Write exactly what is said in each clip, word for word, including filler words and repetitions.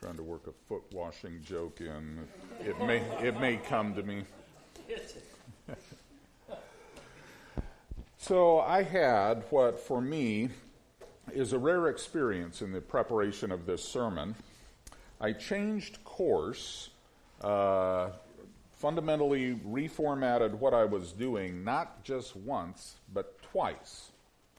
trying to work a foot washing joke in. It may it may come to me. So I had what for me is a rare experience in the preparation of this sermon. I changed course, uh, fundamentally reformatted what I was doing, not just once, but twice.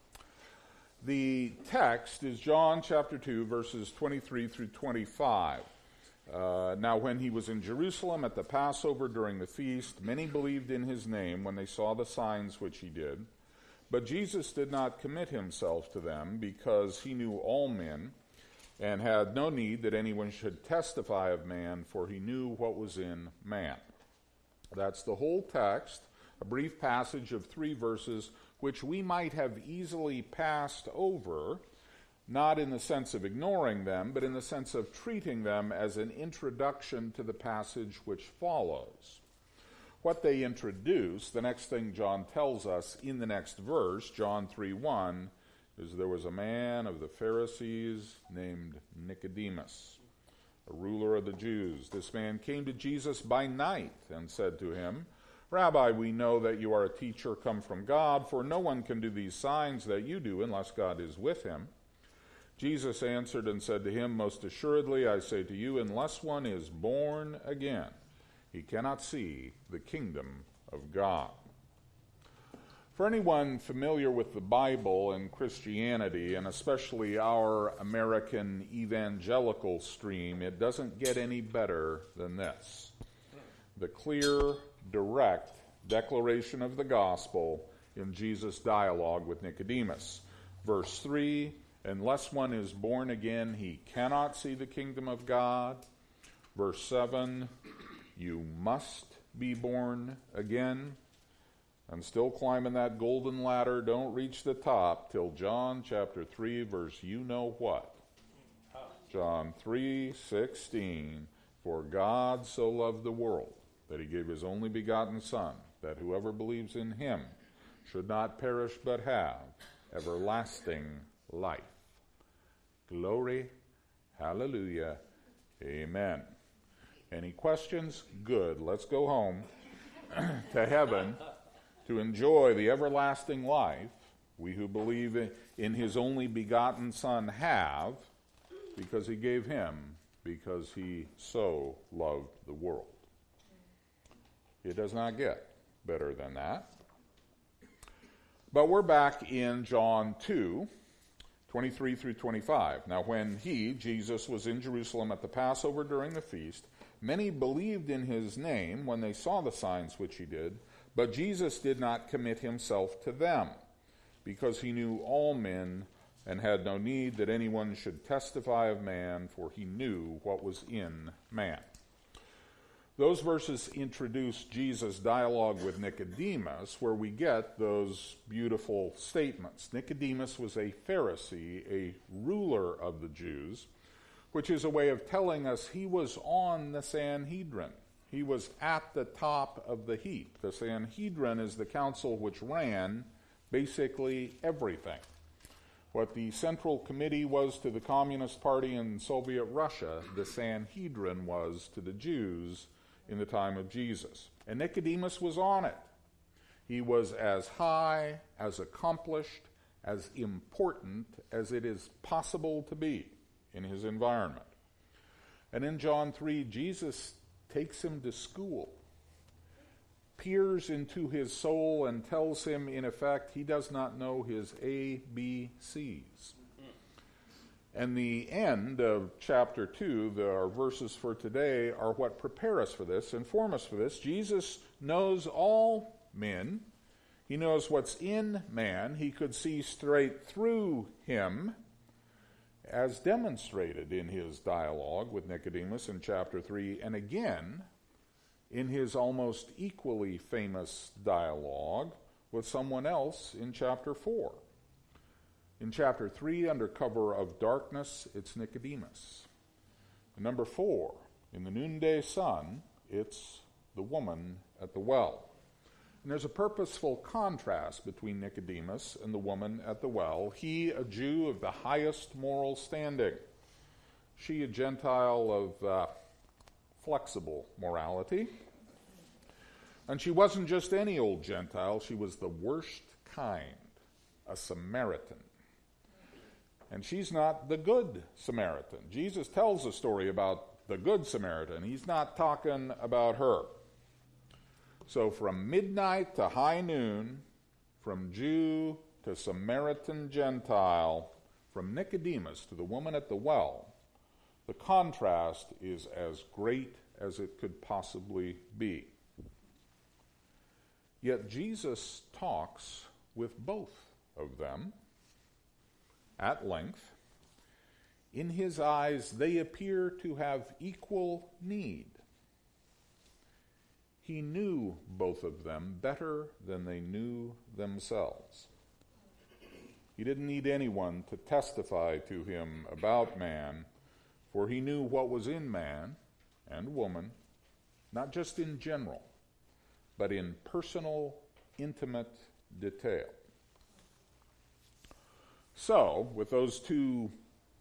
The text is John chapter two, verses twenty-three through twenty-five. Uh, now when he was in Jerusalem at the Passover during the feast, many believed in his name when they saw the signs which he did. But Jesus did not commit himself to them, because he knew all men, and had no need that anyone should testify of man, for he knew what was in man. That's the whole text, a brief passage of three verses, which we might have easily passed over, not in the sense of ignoring them, but in the sense of treating them as an introduction to the passage which follows. What they introduce, the next thing John tells us in the next verse, John three one, is there was a man of the Pharisees named Nicodemus, a ruler of the Jews. This man came to Jesus by night and said to him, Rabbi, we know that you are a teacher come from God, for no one can do these signs that you do unless God is with him. Jesus answered and said to him, Most assuredly I say to you, unless one is born again, he cannot see the kingdom of God. For anyone familiar with the Bible and Christianity, and especially our American evangelical stream, it doesn't get any better than this. The clear, direct declaration of the gospel in Jesus' dialogue with Nicodemus. Verse three, unless one is born again, he cannot see the kingdom of God. Verse seven, you must be born again. I'm still climbing that golden ladder. Don't reach the top till John chapter three, verse you know what. John three sixteen, for God so loved the world that he gave his only begotten Son, that whoever believes in him should not perish but have everlasting life. Glory, hallelujah, amen. Any questions? Good. Let's go home to heaven to enjoy the everlasting life we who believe in his only begotten Son have, because he gave him, because he so loved the world. It does not get better than that. But we're back in John two, twenty-three through twenty-five. Now when he, Jesus, was in Jerusalem at the Passover during the feast, many believed in his name when they saw the signs which he did, but Jesus did not commit himself to them, because he knew all men and had no need that anyone should testify of man, for he knew what was in man. Those verses introduce Jesus' dialogue with Nicodemus, where we get those beautiful statements. Nicodemus was a Pharisee, a ruler of the Jews, which is a way of telling us he was on the Sanhedrin. He was at the top of the heap. The Sanhedrin is the council which ran basically everything. What the Central Committee was to the Communist Party in Soviet Russia, the Sanhedrin was to the Jews in the time of Jesus. And Nicodemus was on it. He was as high, as accomplished, as important as it is possible to be in his environment. And in John three, Jesus takes him to school, peers into his soul, and tells him, in effect, he does not know his A B Cs. And the end of chapter two, the, our verses for today, are what prepare us for this, inform us for this. Jesus knows all men. He knows what's in man. He could see straight through him, as demonstrated in his dialogue with Nicodemus in chapter three, and again in his almost equally famous dialogue with someone else in chapter four. In chapter three, under cover of darkness, it's Nicodemus. And number four, in the noonday sun, it's the woman at the well. And there's a purposeful contrast between Nicodemus and the woman at the well. He, a Jew of the highest moral standing, she a Gentile of uh, flexible morality. And she wasn't just any old Gentile, she was the worst kind, a Samaritan. And she's not the good Samaritan. Jesus tells a story about the good Samaritan. He's not talking about her. So from midnight to high noon, from Jew to Samaritan Gentile, from Nicodemus to the woman at the well, the contrast is as great as it could possibly be. Yet Jesus talks with both of them at length. In his eyes, they appear to have equal need. He knew both of them better than they knew themselves. He didn't need anyone to testify to him about man, for he knew what was in man and woman, not just in general, but in personal, intimate detail. So, with those two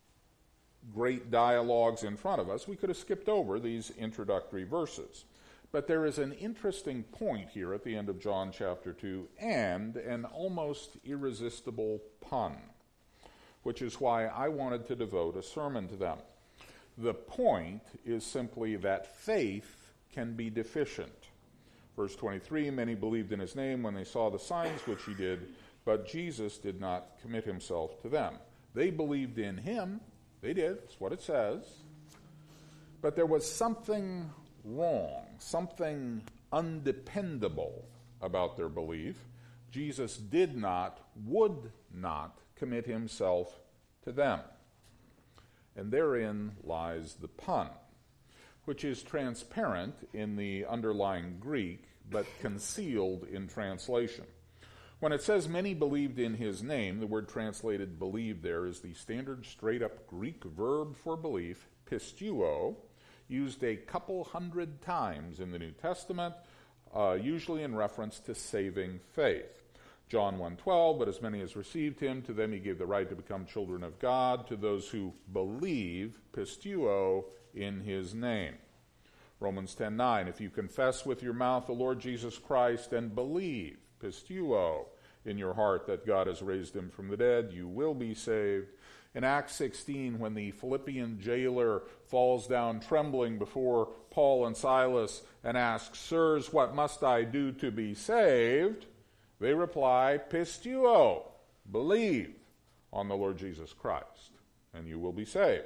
great dialogues in front of us, we could have skipped over these introductory verses. But there is an interesting point here at the end of John chapter two, and an almost irresistible pun, which is why I wanted to devote a sermon to them. The point is simply that faith can be deficient. Verse twenty-three, many believed in his name when they saw the signs which he did, but Jesus did not commit himself to them. They believed in him. They did. That's what it says. But there was something wrong, something undependable about their belief. Jesus did not, would not commit himself to them. And therein lies the pun, which is transparent in the underlying Greek, but concealed in translation. When it says many believed in his name, the word translated believe there is the standard straight-up Greek verb for belief, pisteuo, used a couple hundred times in the New Testament, uh, usually in reference to saving faith. John one twelve, but as many as received him, to them he gave the right to become children of God, to those who believe, pisteuo, in his name. Romans ten nine, if you confess with your mouth the Lord Jesus Christ and believe, pisteuo, in your heart that God has raised him from the dead, you will be saved. In Acts sixteen, when the Philippian jailer falls down trembling before Paul and Silas and asks, sirs, what must I do to be saved? They reply, pisteuo, believe on the Lord Jesus Christ, and you will be saved.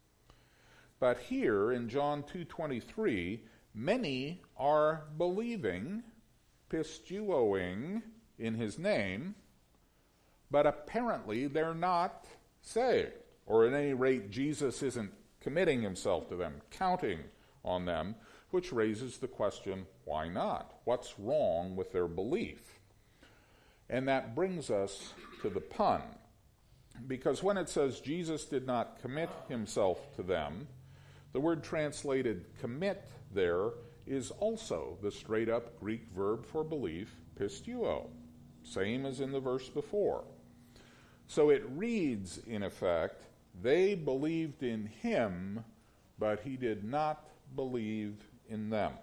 But here in John two twenty-three, many are believing, pisteuoing in his name, but apparently they're not saved. Or at any rate, Jesus isn't committing himself to them, counting on them, which raises the question, why not? What's wrong with their belief? And that brings us to the pun. Because when it says Jesus did not commit himself to them, the word translated commit there is also the straight-up Greek verb for belief, pisteuo, same as in the verse before. So it reads, in effect, they believed in him, but he did not believe in them.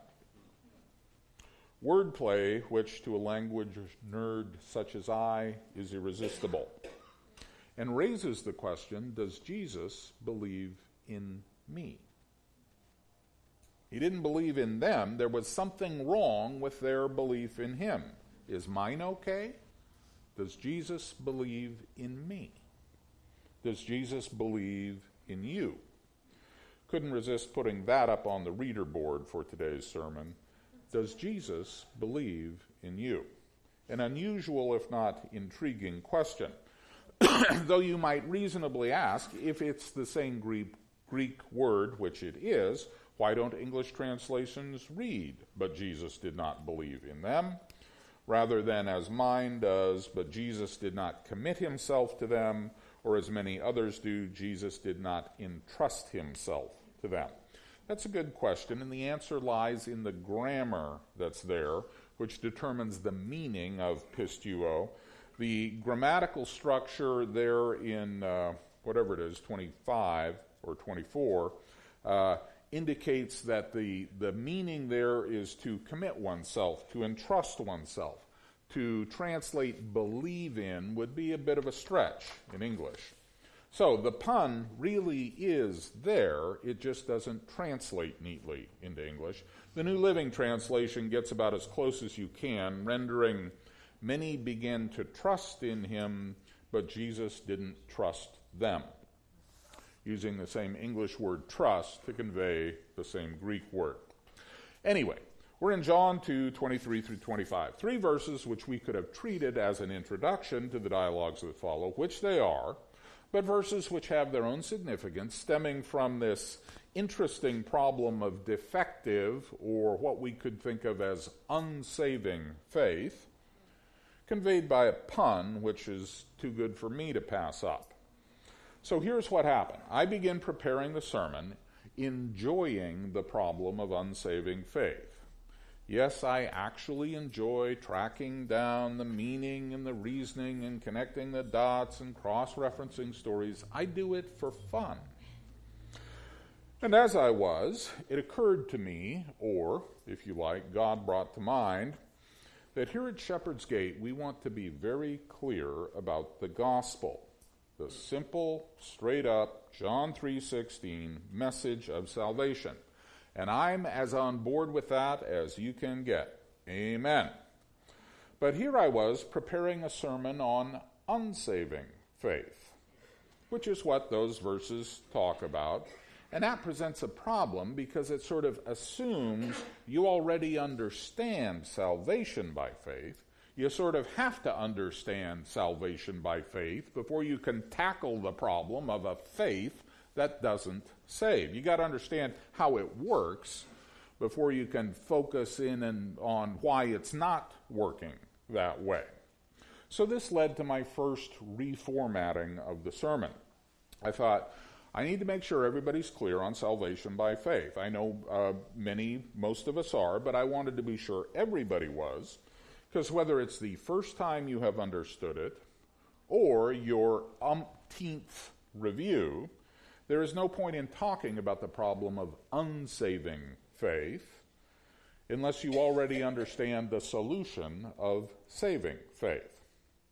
Wordplay, which to a language nerd such as I is irresistible, and raises the question, does Jesus believe in me? He didn't believe in them. There was something wrong with their belief in him. Is mine okay? Does Jesus believe in me? Does Jesus believe in you? Couldn't resist putting that up on the reader board for today's sermon. Does Jesus believe in you? An unusual, if not intriguing, question. Though you might reasonably ask, if it's the same Greek, Greek word, which it is, why don't English translations read, but Jesus did not believe in them, rather than as mine does, but Jesus did not commit himself to them, or as many others do, Jesus did not entrust himself to them? That's a good question, and the answer lies in the grammar that's there, which determines the meaning of pisteuo. The grammatical structure there in, uh, whatever it is, twenty-five or twenty-four, uh, indicates that the, the meaning there is to commit oneself, to entrust oneself. To translate believe in would be a bit of a stretch in English. So the pun really is there, it just doesn't translate neatly into English. The New Living Translation gets about as close as you can, rendering, many began to trust in him, but Jesus didn't trust them, using the same English word trust to convey the same Greek word. Anyway, we're in John two, twenty-three through twenty-five, three verses which we could have treated as an introduction to the dialogues that follow, which they are, but verses which have their own significance stemming from this interesting problem of defective, or what we could think of as unsaving faith, conveyed by a pun which is too good for me to pass up. So here's what happened. I begin preparing the sermon, enjoying the problem of unsaving faith. Yes, I actually enjoy tracking down the meaning and the reasoning and connecting the dots and cross-referencing stories. I do it for fun. And as I was, it occurred to me, or, if you like, God brought to mind, that here at Shepherd's Gate we want to be very clear about the gospel, the simple, straight-up, John three sixteen message of salvation. And I'm as on board with that as you can get. Amen. But here I was preparing a sermon on unsaving faith, which is what those verses talk about. And that presents a problem because it sort of assumes you already understand salvation by faith. You sort of have to understand salvation by faith before you can tackle the problem of a faith that doesn't save. You got to understand how it works before you can focus in and on why it's not working that way. So this led to my first reformatting of the sermon. I thought, I need to make sure everybody's clear on salvation by faith. I know uh, many, most of us are, but I wanted to be sure everybody was, because whether it's the first time you have understood it or your umpteenth review, there is no point in talking about the problem of unsaving faith unless you already understand the solution of saving faith.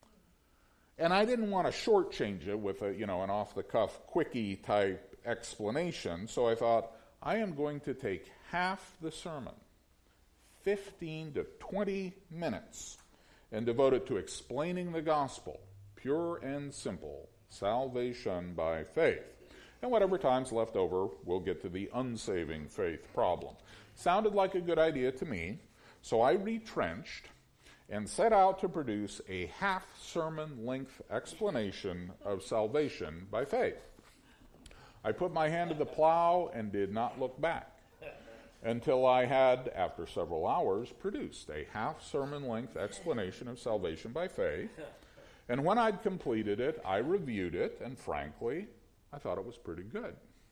And I didn't want to shortchange it with a, you know, an off-the-cuff, quickie type explanation, so I thought, I am going to take half the sermon, fifteen to twenty minutes, and devote it to explaining the gospel, pure and simple, salvation by faith. And whatever time's left over, we'll get to the unsaving faith problem. Sounded like a good idea to me, so I retrenched and set out to produce a half-sermon-length explanation of salvation by faith. I put my hand to the plow and did not look back until I had, after several hours, produced a half-sermon-length explanation of salvation by faith. And when I'd completed it, I reviewed it, and frankly, I thought it was pretty good.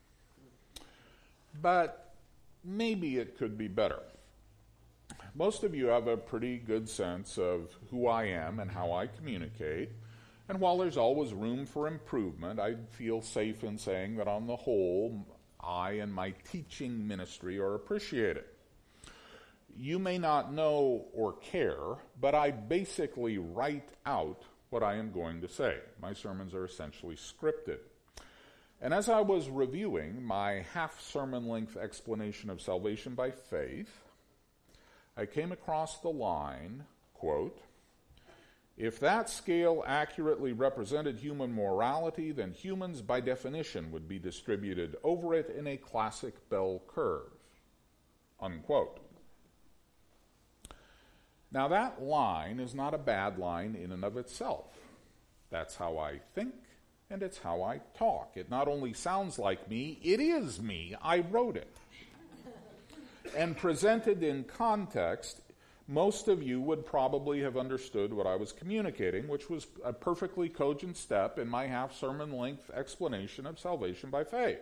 But maybe it could be better. Most of you have a pretty good sense of who I am and how I communicate. And while there's always room for improvement, I feel safe in saying that on the whole, I and my teaching ministry are appreciated. You may not know or care, but I basically write out what I am going to say. My sermons are essentially scripted. And as I was reviewing my half-sermon length explanation of salvation by faith, I came across the line, quote, "If that scale accurately represented human morality, then humans by definition would be distributed over it in a classic bell curve," unquote. Now that line is not a bad line in and of itself. That's how I think, and it's how I talk. It not only sounds like me, it is me. I wrote it. And presented in context, most of you would probably have understood what I was communicating, which was a perfectly cogent step in my half-sermon length explanation of salvation by faith.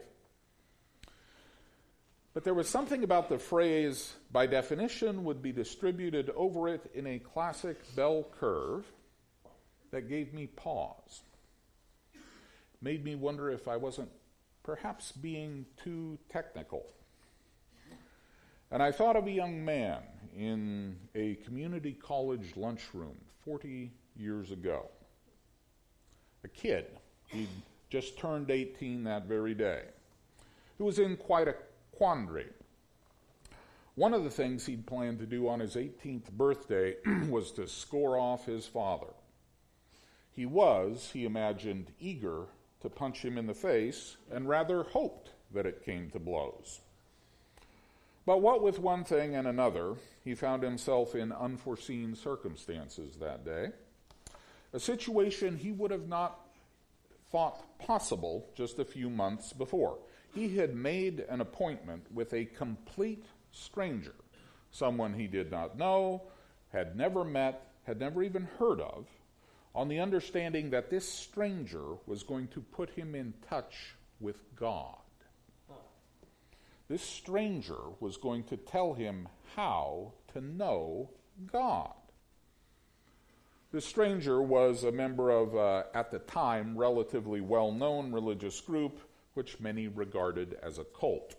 But there was something about the phrase, by definition, would be distributed over it in a classic bell curve, that gave me pause. made me wonder if I wasn't perhaps being too technical. And I thought of a young man in a community college lunchroom forty years ago. A kid, he'd just turned eighteen that very day, who was in quite a quandary. One of the things he'd planned to do on his eighteenth birthday was to score off his father. He was, he imagined, eager to punch him in the face and rather hoped that it came to blows. But what with one thing and another, he found himself in unforeseen circumstances that day, a situation he would have not thought possible just a few months before. He had made an appointment with a complete stranger, someone he did not know, had never met, had never even heard of, on the understanding that this stranger was going to put him in touch with God. This stranger was going to tell him how to know God. This stranger was a member of, uh, at the time, relatively well-known religious group, which many regarded as a cult.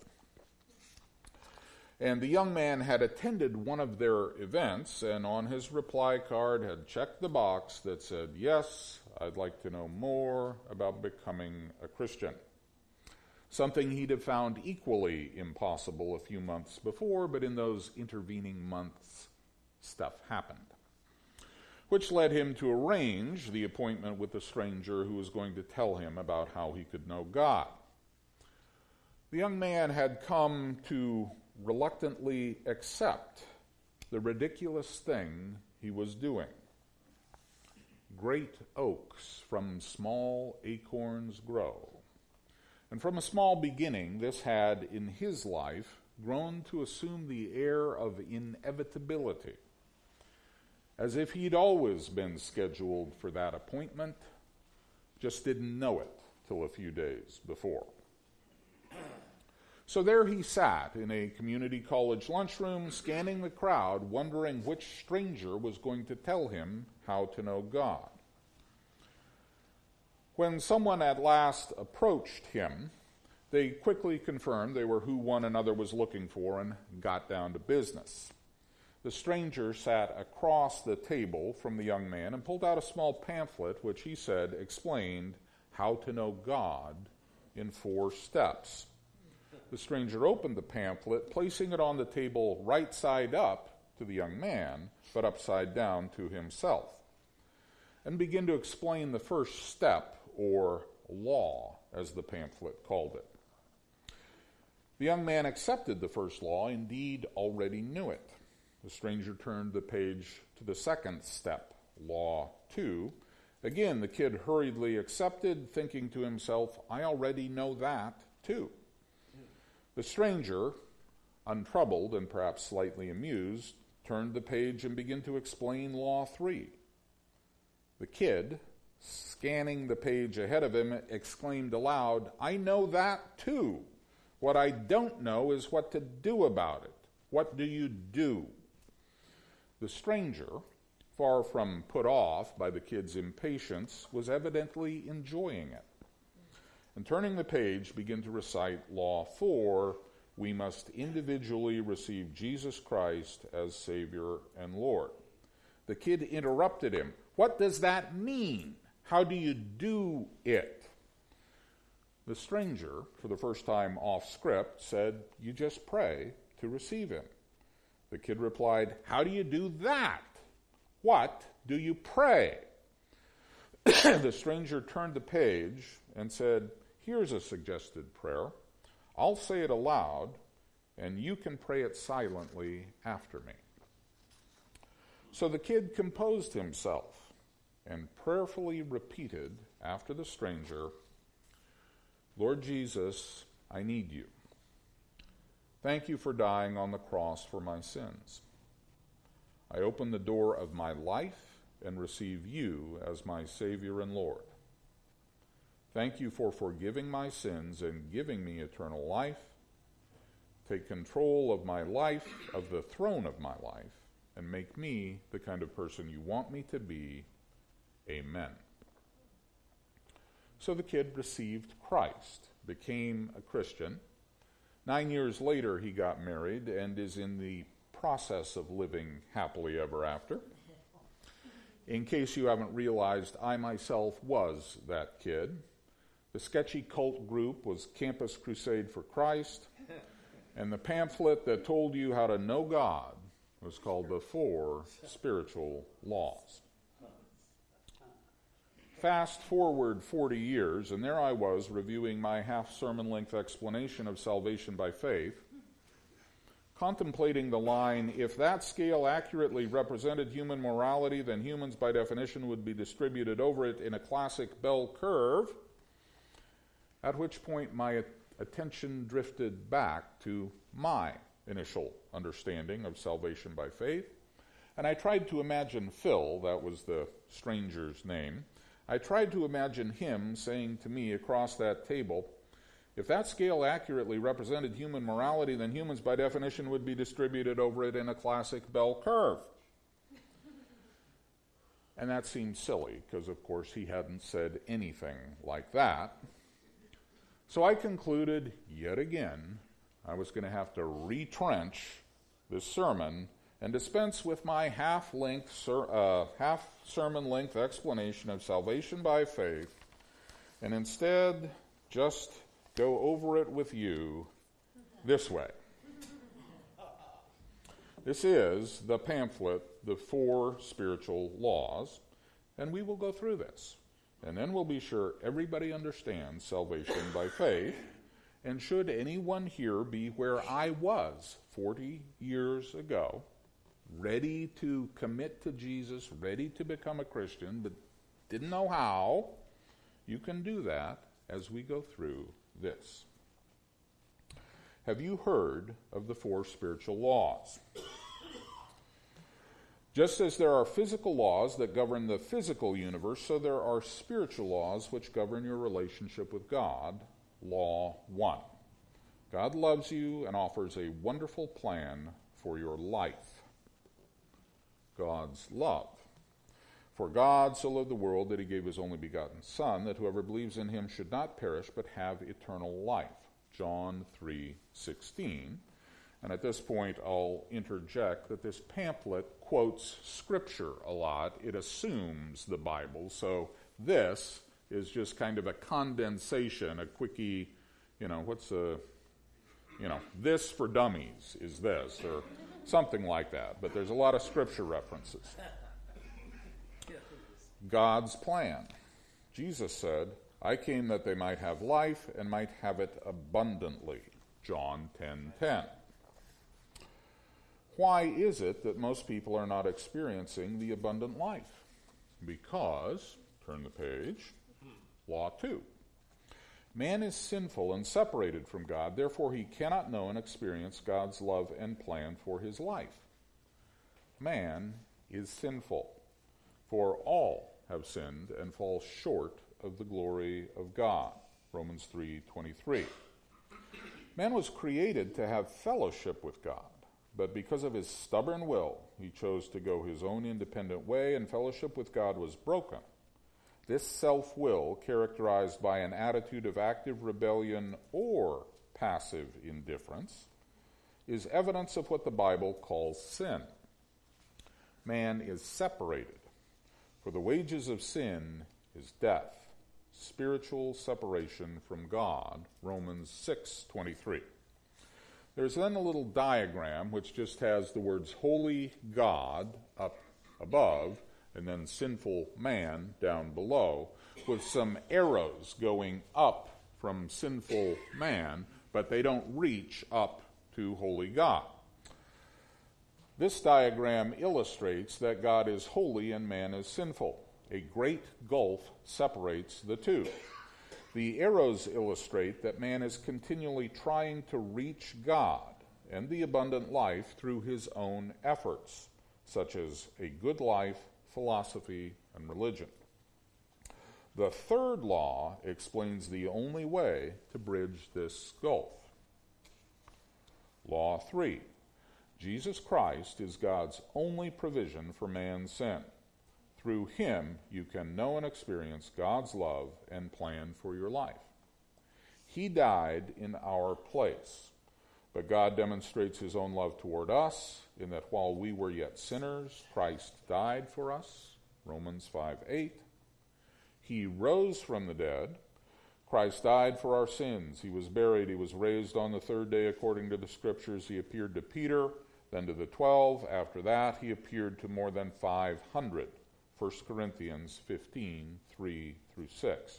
And the young man had attended one of their events, and on his reply card had checked the box that said, "Yes, I'd like to know more about becoming a Christian." Something he'd have found equally impossible a few months before, but in those intervening months, stuff happened, which led him to arrange the appointment with the stranger who was going to tell him about how he could know God. The young man had come to reluctantly accept the ridiculous thing he was doing. Great oaks from small acorns grow. And from a small beginning, this had, in his life, grown to assume the air of inevitability, as if he'd always been scheduled for that appointment, just didn't know it till a few days before. So there he sat in a community college lunchroom, scanning the crowd, wondering which stranger was going to tell him how to know God. When someone at last approached him, they quickly confirmed they were who one another was looking for and got down to business. The stranger sat across the table from the young man and pulled out a small pamphlet which he said explained how to know God in four steps. The stranger opened the pamphlet, placing it on the table right side up to the young man, but upside down to himself, and began to explain the first step, or law, as the pamphlet called it. The young man accepted the first law, indeed already knew it. The stranger turned the page to the second step, law two. Again, the kid hurriedly accepted, thinking to himself, I already know that too. The stranger, untroubled and perhaps slightly amused, turned the page and began to explain law three. The kid, scanning the page ahead of him, exclaimed aloud, I know that too. What I don't know is what to do about it. What do you do? The stranger, far from put off by the kid's impatience, was evidently enjoying it. And turning the page, began to recite Law four, we must individually receive Jesus Christ as Savior and Lord. The kid interrupted him. What does that mean? How do you do it? The stranger, for the first time off script, said, you just pray to receive him. The kid replied, how do you do that? What do you pray? The stranger turned the page and said, here's a suggested prayer. I'll say it aloud, and you can pray it silently after me. So the kid composed himself and prayerfully repeated after the stranger, Lord Jesus, I need you. Thank you for dying on the cross for my sins. I open the door of my life and receive you as my Savior and Lord. Thank you for forgiving my sins and giving me eternal life. Take control of my life, of the throne of my life, and make me the kind of person you want me to be. Amen. So the kid received Christ, became a Christian. Nine years later, he got married and is in the process of living happily ever after. In case you haven't realized, I myself was that kid. The sketchy cult group was Campus Crusade for Christ, and the pamphlet that told you how to know God was called The Four Spiritual Laws. Fast forward forty years, and there I was reviewing my half-sermon-length explanation of salvation by faith, contemplating the line, if that scale accurately represented human morality, then humans by definition would be distributed over it in a classic bell curve, at which point my attention drifted back to my initial understanding of salvation by faith, and I tried to imagine Phil, that was the stranger's name, I tried to imagine him saying to me across that table, if that scale accurately represented human morality, then humans by definition would be distributed over it in a classic bell curve. And that seemed silly, because of course he hadn't said anything like that. So I concluded, yet again, I was going to have to retrench this sermon and dispense with my half-length, ser- uh, half-sermon-length explanation of salvation by faith, and instead just go over it with you this way. This is the pamphlet, The Four Spiritual Laws, and we will go through this. And then we'll be sure everybody understands salvation by faith, and should anyone here be where I was forty years ago, ready to commit to Jesus, ready to become a Christian, but didn't know how, you can do that as we go through this. Have you heard of the four spiritual laws? Just as there are physical laws that govern the physical universe, so there are spiritual laws which govern your relationship with God. Law one. God loves you and offers a wonderful plan for your life. God's love. For God so loved the world that he gave his only begotten Son, that whoever believes in him should not perish but have eternal life. John three sixteen. And at this point, I'll interject that this pamphlet quotes Scripture a lot. It assumes the Bible. So this is just kind of a condensation, a quickie, you know, what's a, you know, this for dummies is this, or something like that. But there's a lot of Scripture references. God's plan. Jesus said, I came that they might have life and might have it abundantly. John ten ten. Why is it that most people are not experiencing the abundant life? Because, turn the page, Law two. Man is sinful and separated from God, therefore he cannot know and experience God's love and plan for his life. Man is sinful, for all have sinned and fall short of the glory of God. Romans three twenty-three. Man was created to have fellowship with God. But because of his stubborn will, he chose to go his own independent way, and fellowship with God was broken. This self-will, characterized by an attitude of active rebellion or passive indifference, is evidence of what the Bible calls sin. Man is separated, for the wages of sin is death, spiritual separation from God, Romans six twenty-three. There's then a little diagram which just has the words holy God up above and then sinful man down below, with some arrows going up from sinful man, but they don't reach up to holy God. This diagram illustrates that God is holy and man is sinful. A great gulf separates the two. The arrows illustrate that man is continually trying to reach God and the abundant life through his own efforts, such as a good life, philosophy, and religion. The third law explains the only way to bridge this gulf. Law three. Jesus Christ is God's only provision for man's sin. Through him, you can know and experience God's love and plan for your life. He died in our place, but God demonstrates his own love toward us in that while we were yet sinners, Christ died for us, Romans five eight. He rose from the dead. Christ died for our sins. He was buried. He was raised on the third day according to the Scriptures. He appeared to Peter, then to the twelve. After that, he appeared to more than five hundred. First Corinthians fifteen, three through six.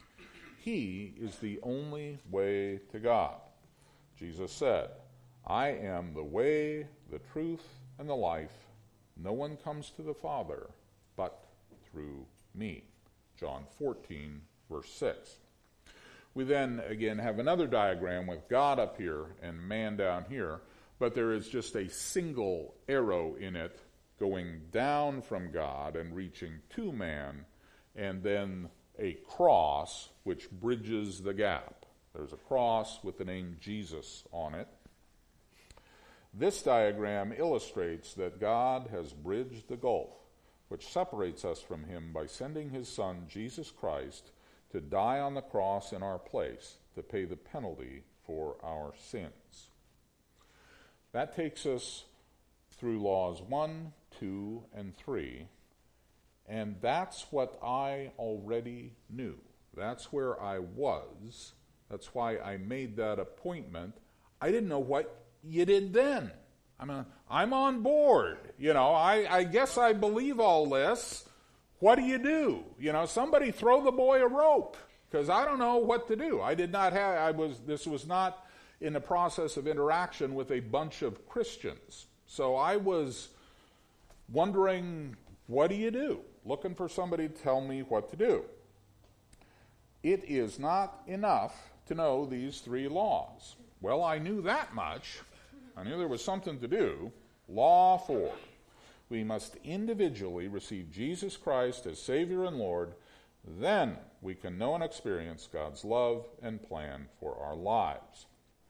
He is the only way to God. Jesus said, I am the way, the truth, and the life. No one comes to the Father but through me. John fourteen, verse six. We then, again, have another diagram with God up here and man down here, but there is just a single arrow in it going down from God and reaching to man, and then a cross which bridges the gap. There's a cross with the name Jesus on it. This diagram illustrates that God has bridged the gulf which separates us from him by sending his Son, Jesus Christ, to die on the cross in our place to pay the penalty for our sins. That takes us through laws one, two, and three, and that's what I already knew. That's where I was. That's why I made that appointment. I didn't know what you did then. I'm, a, I'm on board. You know, I, I guess I believe all this. What do you do? You know, somebody throw the boy a rope, because I don't know what to do. I did not have, I was, this was not in the process of interaction with a bunch of Christians. So I was wondering, what do you do? Looking for somebody to tell me what to do. It is not enough to know these three laws. Well, I knew that much. I knew there was something to do. Law four. We must individually receive Jesus Christ as Savior and Lord. Then we can know and experience God's love and plan for our lives.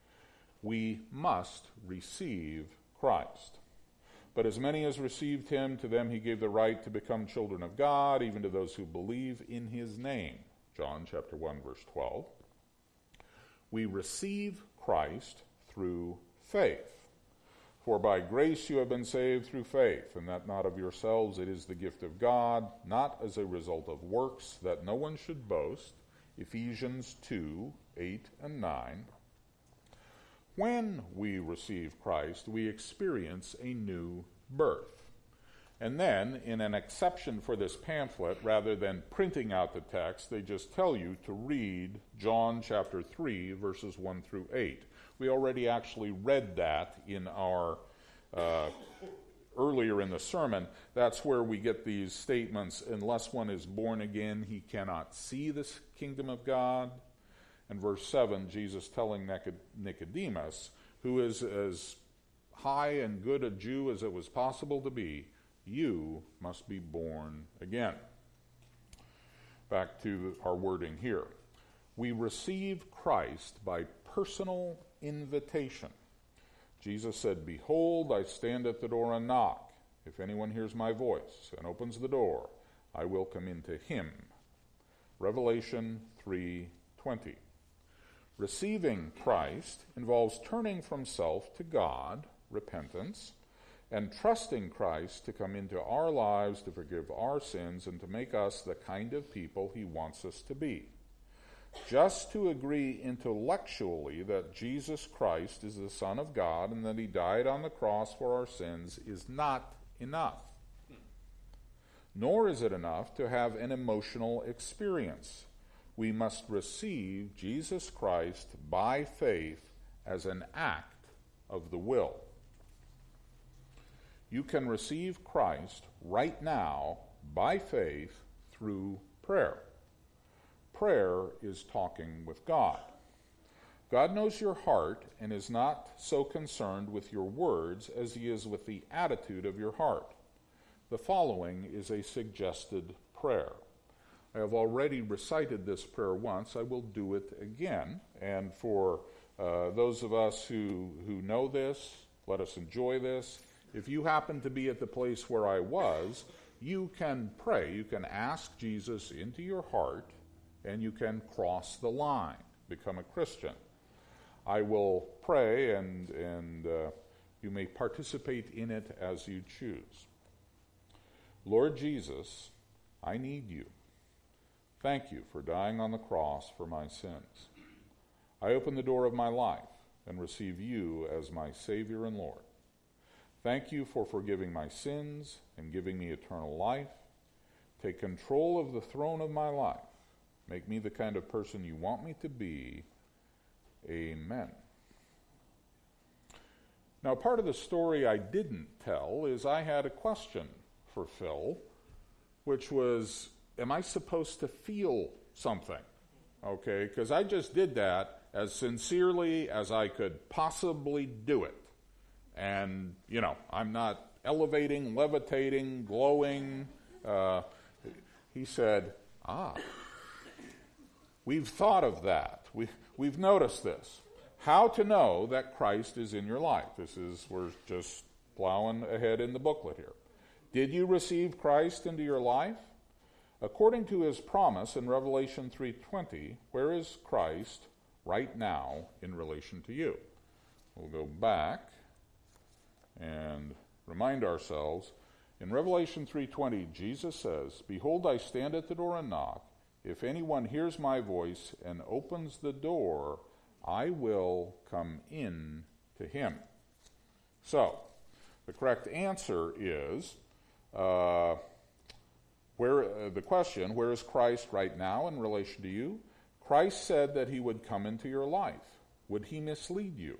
We must receive Christ. But as many as received him, to them he gave the right to become children of God, even to those who believe in his name. John chapter one, verse twelve. We receive Christ through faith. For by grace you have been saved through faith, and that not of yourselves, it is the gift of God, not as a result of works, that no one should boast. Ephesians two, eight and nine. When we receive Christ, we experience a new birth. And then, in an exception for this pamphlet, rather than printing out the text, they just tell you to read John chapter three, verses one through eight. We already actually read that in our, uh, earlier in the sermon. That's where we get these statements, unless one is born again, he cannot see the kingdom of God. And verse seven, Jesus telling Nicodemus, who is as high and good a Jew as it was possible to be, you must be born again. Back to our wording here. We receive Christ by personal invitation. Jesus said, Behold, I stand at the door and knock. If anyone hears my voice and opens the door, I will come into him. Revelation three twenty. Receiving Christ involves turning from self to God, repentance, and trusting Christ to come into our lives to forgive our sins and to make us the kind of people he wants us to be. Just to agree intellectually that Jesus Christ is the Son of God and that he died on the cross for our sins is not enough. Nor is it enough to have an emotional experience. We must receive Jesus Christ by faith as an act of the will. You can receive Christ right now by faith through prayer. Prayer is talking with God. God knows your heart and is not so concerned with your words as he is with the attitude of your heart. The following is a suggested prayer. I have already recited this prayer once. I will do it again. And for uh, those of us who, who know this, let us enjoy this. If you happen to be at the place where I was, you can pray. You can ask Jesus into your heart, and you can cross the line, become a Christian. I will pray, and, and uh, you may participate in it as you choose. Lord Jesus, I need you. Thank you for dying on the cross for my sins. I open the door of my life and receive you as my Savior and Lord. Thank you for forgiving my sins and giving me eternal life. Take control of the throne of my life. Make me the kind of person you want me to be. Amen. Now, part of the story I didn't tell is I had a question for Phil, which was, am I supposed to feel something? Okay, because I just did that as sincerely as I could possibly do it. And, you know, I'm not elevating, levitating, glowing. Uh, he said, ah, we've thought of that. We, we've noticed this. How to know that Christ is in your life. This is, we're just plowing ahead in the booklet here. Did you receive Christ into your life? According to his promise in Revelation three twenty, where is Christ right now in relation to you? We'll go back and remind ourselves. In Revelation three twenty, Jesus says, "Behold, I stand at the door and knock. If anyone hears my voice and opens the door, I will come in to him." So, the correct answer is, uh, where uh, the question, where is Christ right now in relation to you? Christ said that he would come into your life. Would he mislead you?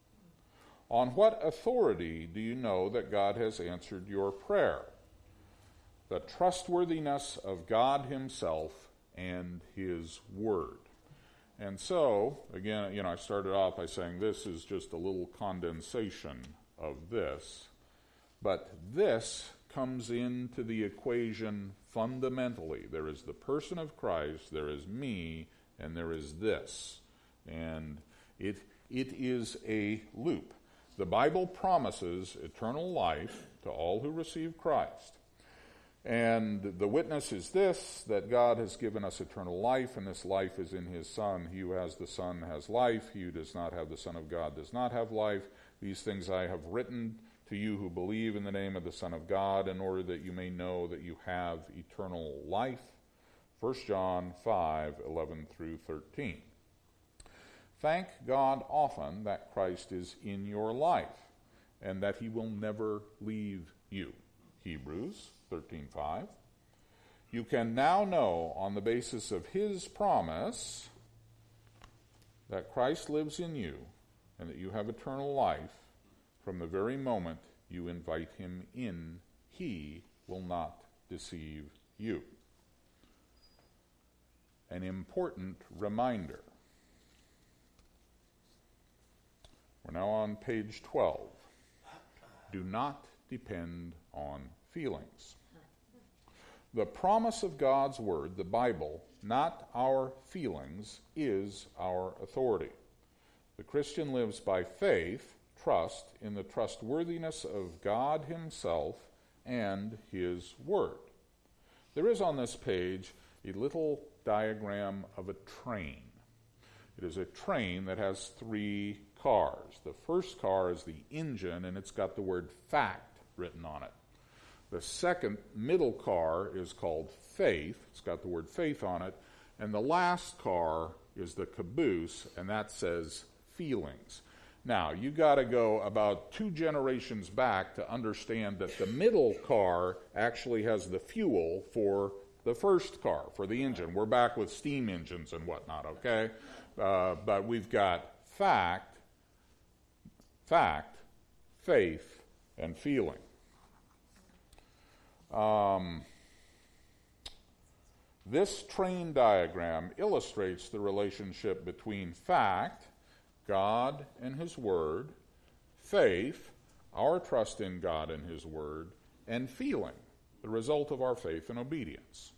On what authority do you know that God has answered your prayer? The trustworthiness of God himself and his word. And so, again, you know, I started off by saying this is just a little condensation of this. But this comes into the equation fundamentally. There is the person of Christ, there is me, and there is this. And it it is a loop. The Bible promises eternal life to all who receive Christ. And the witness is this, that God has given us eternal life, and this life is in his Son. He who has the Son has life. He who does not have the Son of God does not have life. These things I have written to you who believe in the name of the Son of God, in order that you may know that you have eternal life. First John five, eleven through thirteen. Thank God often that Christ is in your life, and that he will never leave you. Hebrews thirteen five. You can now know on the basis of his promise that Christ lives in you and that you have eternal life from the very moment you invite him in. He will not deceive you. An important reminder. We're now on page twelve. Do not depend on feelings. The promise of God's word, the Bible, not our feelings, is our authority. The Christian lives by faith, trust in the trustworthiness of God himself and his word. There is on this page a little diagram of a train. It is a train that has three cars. The first car is the engine, and it's got the word fact written on it. The second middle car is called faith. It's got the word faith on it. And the last car is the caboose, and that says feelings. Now, you got to go about two generations back to understand that the middle car actually has the fuel for the first car, for the engine. We're back with steam engines and whatnot, okay? Uh, but we've got fact, fact, faith, and feeling. Um, this train diagram illustrates the relationship between fact, God and his word, faith, our trust in God and his word, and feeling, the result of our faith and obedience.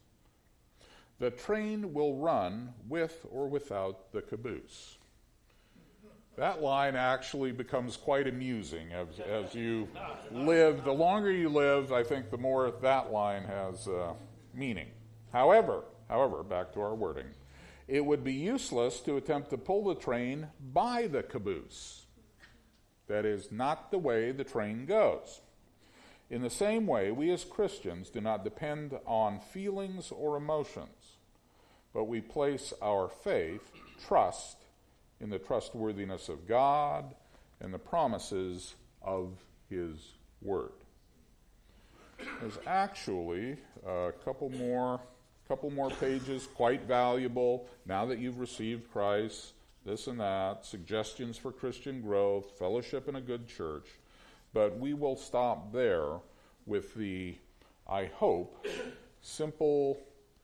The train will run with or without the caboose. That line actually becomes quite amusing as, as you live. The longer you live, I think the more that line has uh, meaning. However, however, back to our wording, it would be useless to attempt to pull the train by the caboose. That is not the way the train goes. In the same way, we as Christians do not depend on feelings or emotions, but we place our faith, trust, in the trustworthiness of God and the promises of His Word. There's actually a couple more, couple more pages, quite valuable. Now that you've received Christ, this and that, suggestions for Christian growth, fellowship in a good church. But we will stop there with the, I hope, simple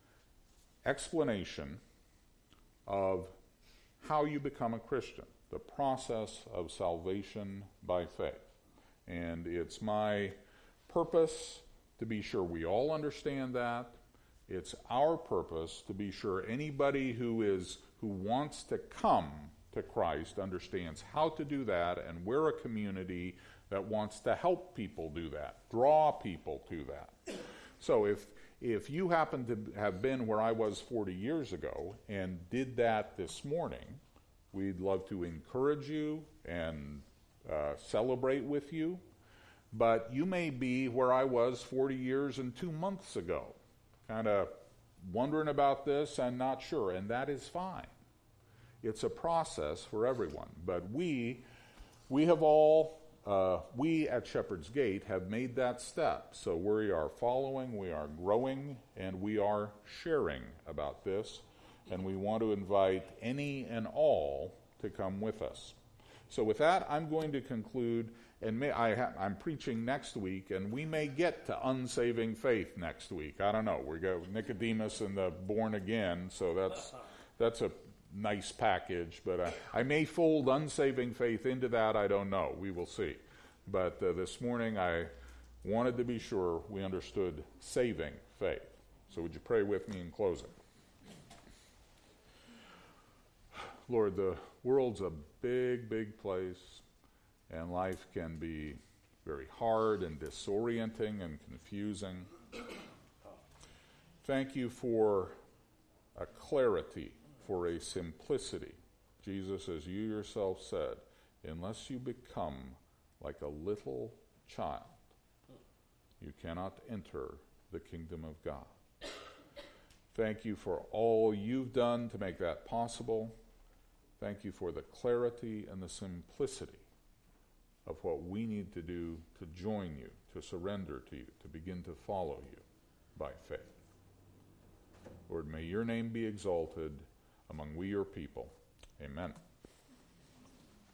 explanation of how you become a Christian, the process of salvation by faith. And it's my purpose to be sure we all understand that. It's our purpose to be sure anybody who is who wants to come to Christ understands how to do that, and we're a community that wants to help people do that, draw people to that. So if if you happen to have been where I was forty years ago and did that this morning, we'd love to encourage you and uh, celebrate with you. But you may be where I was forty years and two months ago, kind of wondering about this and not sure, and that is fine. It's a process for everyone. But we, we have all, uh, we at Shepherd's Gate have made that step. So we are following, we are growing, and we are sharing about this. And we want to invite any and all to come with us. So with that, I'm going to conclude, and may, I ha- I'm preaching next week, and we may get to unsaving faith next week. I don't know. We go Nicodemus and the born again, so that's that's a nice package. But I, I may fold unsaving faith into that. I don't know. We will see. But uh, this morning, I wanted to be sure we understood saving faith. So would you pray with me in closing? Lord, the world's a big, big place, and life can be very hard and disorienting and confusing. Thank you for a clarity, for a simplicity. Jesus, as you yourself said, unless you become like a little child, you cannot enter the kingdom of God. Thank you for all you've done to make that possible. Thank you for the clarity and the simplicity of what we need to do to join you, to surrender to you, to begin to follow you by faith. Lord, may your name be exalted among we your people. Amen.